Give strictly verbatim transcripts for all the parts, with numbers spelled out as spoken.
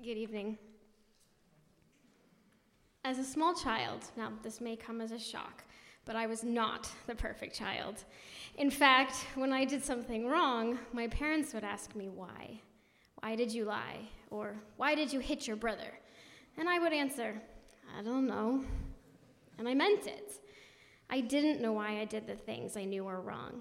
Good evening. As a small child, now this may come as a shock, but I was not the perfect child. In fact, when I did something wrong, my parents would ask me why. Why did you lie? Or why did you hit your brother? And I would answer, I don't know. And I meant it. I didn't know why I did the things I knew were wrong.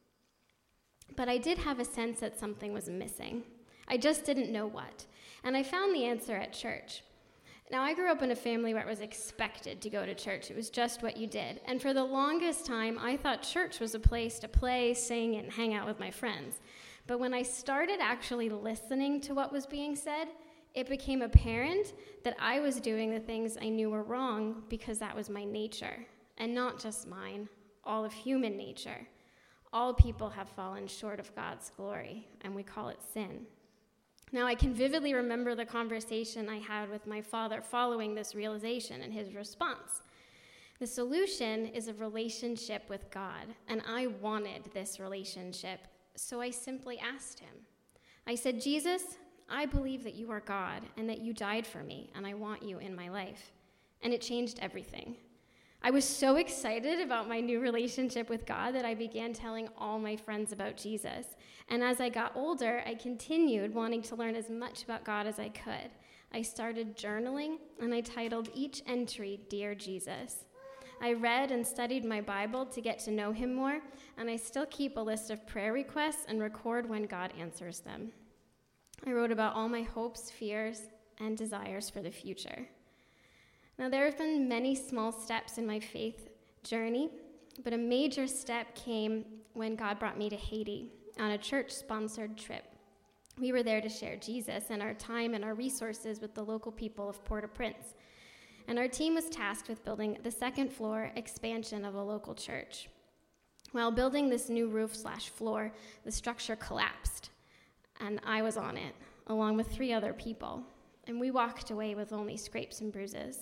But I did have a sense that something was missing. I just didn't know what. And I found the answer at church. Now, I grew up in a family where it was expected to go to church. It was just what you did. And for the longest time, I thought church was a place to play, sing, and hang out with my friends. But when I started actually listening to what was being said, it became apparent that I was doing the things I knew were wrong because that was my nature. And not just mine, all of human nature. All people have fallen short of God's glory, and we call it sin. Now, I can vividly remember the conversation I had with my father following this realization and his response. The solution is a relationship with God, and I wanted this relationship, so I simply asked him. I said, Jesus, I believe that you are God and that you died for me, and I want you in my life. And it changed everything. I was so excited about my new relationship with God that I began telling all my friends about Jesus. And as I got older, I continued wanting to learn as much about God as I could. I started journaling, and I titled each entry, Dear Jesus. I read and studied my Bible to get to know him more, and I still keep a list of prayer requests and record when God answers them. I wrote about all my hopes, fears, and desires for the future. Now, there have been many small steps in my faith journey, but a major step came when God brought me to Haiti on a church-sponsored trip. We were there to share Jesus and our time and our resources with the local people of Port-au-Prince. And our team was tasked with building the second floor expansion of a local church. While building this new roof slash floor, the structure collapsed, and I was on it, along with three other people. And we walked away with only scrapes and bruises.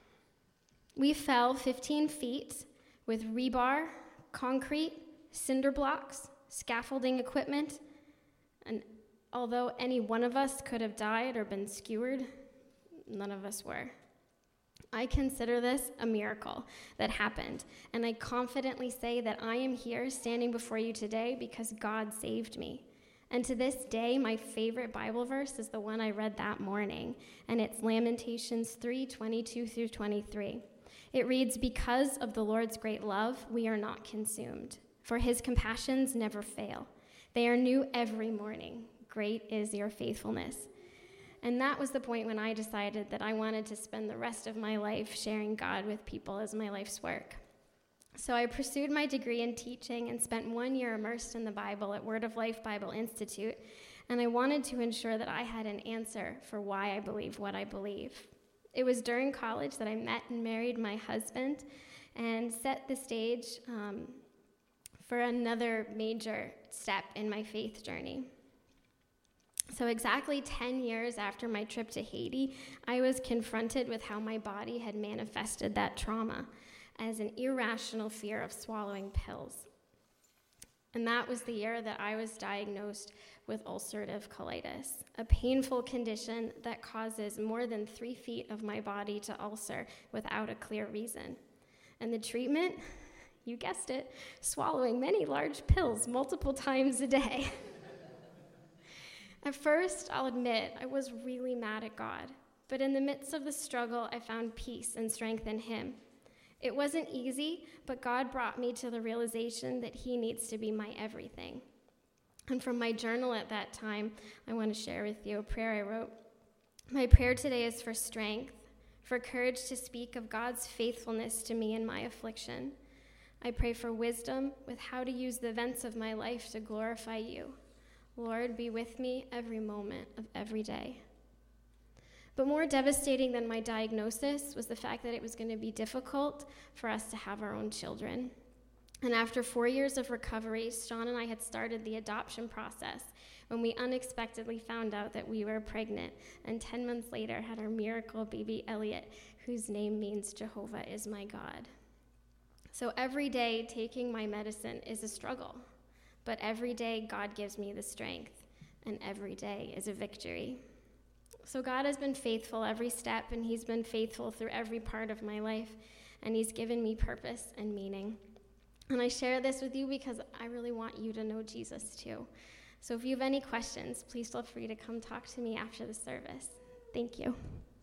We fell fifteen feet with rebar, concrete, cinder blocks, scaffolding equipment, and although any one of us could have died or been skewered, none of us were. I consider this a miracle that happened, and I confidently say that I am here standing before you today because God saved me. And to this day, my favorite Bible verse is the one I read that morning, and it's Lamentations three, twenty-two through twenty-three. It reads, because of the Lord's great love, we are not consumed, for his compassions never fail. They are new every morning. Great is your faithfulness. And that was the point when I decided that I wanted to spend the rest of my life sharing God with people as my life's work. So I pursued my degree in teaching and spent one year immersed in the Bible at Word of Life Bible Institute, and I wanted to ensure that I had an answer for why I believe what I believe. It was during college that I met and married my husband and set the stage um, for another major step in my faith journey. So exactly ten years after my trip to Haiti, I was confronted with how my body had manifested that trauma as an irrational fear of swallowing pills. And that was the year that I was diagnosed with ulcerative colitis, a painful condition that causes more than three feet of my body to ulcer without a clear reason. And the treatment, you guessed it, swallowing many large pills multiple times a day. At first, I'll admit, I was really mad at God, but in the midst of the struggle, I found peace and strength in him. It wasn't easy, but God brought me to the realization that he needs to be my everything. And from my journal at that time, I want to share with you a prayer I wrote. My prayer today is for strength, for courage to speak of God's faithfulness to me in my affliction. I pray for wisdom with how to use the events of my life to glorify you. Lord, be with me every moment of every day. But more devastating than my diagnosis was the fact that it was going to be difficult for us to have our own children. And after four years of recovery, Sean and I had started the adoption process when we unexpectedly found out that we were pregnant, and ten months later had our miracle baby Elliot, whose name means Jehovah is my God. So every day taking my medicine is a struggle, but every day God gives me the strength, and every day is a victory. So God has been faithful every step, and he's been faithful through every part of my life, and he's given me purpose and meaning. And I share this with you because I really want you to know Jesus too. So if you have any questions, please feel free to come talk to me after the service. Thank you.